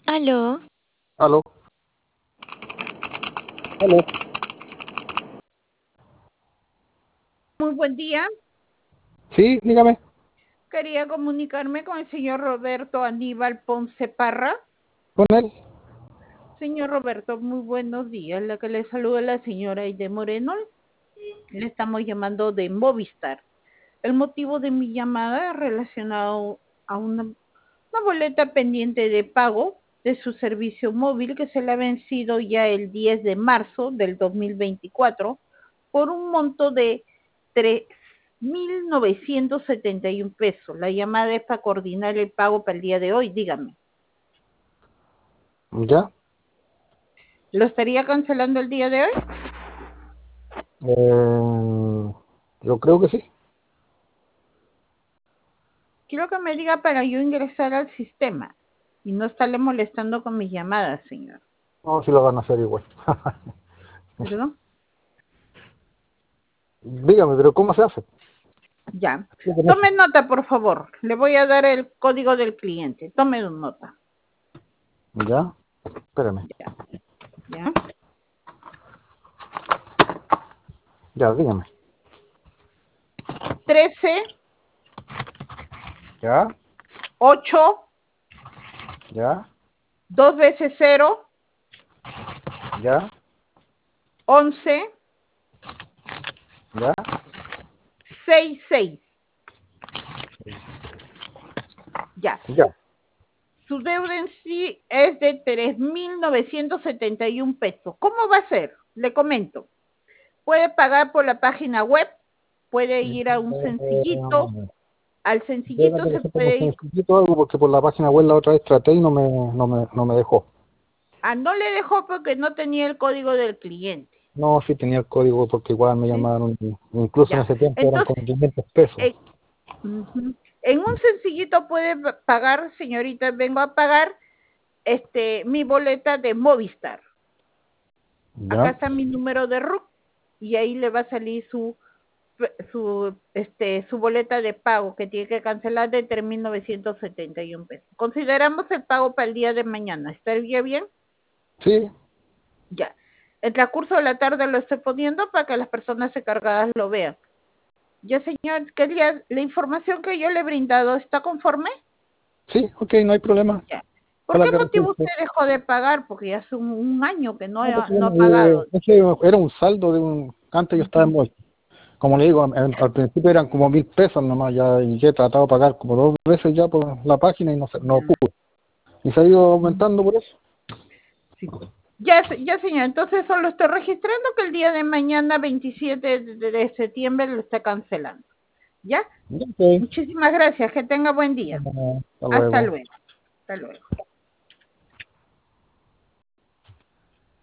Aló, Aló, aló. Muy buen día. Sí, dígame. Quería comunicarme con el señor Roberto Aníbal Ponce Parra. Con él. Señor Roberto, muy buenos días. La que le saluda la señora Aide Moreno. Le estamos llamando de Movistar. El motivo de mi llamada es relacionado a una boleta pendiente de pago de su servicio móvil que se le ha vencido ya el 10 de marzo del 2024 por un monto de 3.971 pesos. La llamada es para coordinar el pago para el día de hoy, dígame. Ya. ¿Lo estaría cancelando el día de hoy? Yo creo que sí. Quiero que me diga para yo ingresar al sistema y no estarle molestando con mis llamadas, señor. No, si lo van a hacer igual. ¿Perdón? Dígame, pero ¿cómo se hace? Ya. Sí, con eso. Tome nota, por favor. Le voy a dar el código del cliente. Tome nota. Ya. Espérame. Ya. Ya. Ya, dígame. 13, Ya, 8, ya, 2 veces 0, ya, 11, ya. 6, 6. Ya. Ya. Su deuda en sí es de 3.971 pesos. ¿Cómo va a ser? Le comento. Puede pagar por la página web, puede ir a un sencillito. Al Debe sencillito de se ser como puede ir. sencillito algo porque por la página web la otra vez traté y no me dejó. No le dejó porque no tenía el código del cliente. No, sí tenía el código porque igual me ¿Sí? llamaron. Incluso en Ya. ese tiempo eran Entonces, como 500 pesos. en un sencillito puede pagar, señorita, vengo a pagar mi boleta de Movistar. Acá Ya. está mi número de RUC y ahí le va a salir su boleta de pago que tiene que cancelar de 3.971 pesos. Consideramos el pago para el día de mañana. ¿Estaría bien? Sí. Ya. El transcurso de la tarde lo estoy poniendo para que las personas encargadas lo vean. Ya, señor, quería la información que yo le he brindado, ¿está conforme? Sí, ok, no hay problema. Ya. ¿Por Ojalá qué que motivo resulte. usted dejó de pagar? Porque ya hace un año que No, porque no ha pagado. ese era un saldo de un... Antes yo estaba en Moy. Como le digo, al principio eran como 1.000 pesos nomás, ya, y he tratado de pagar como 2 veces ya por la página y no Ya. pude. Y se ha ido aumentando por eso. Sí. Ya, señor, entonces solo estoy registrando que el día de mañana, 27 de septiembre, lo está cancelando. ¿Ya? Ok. Muchísimas gracias, que tenga buen día. Hasta Hasta luego. luego. Hasta luego.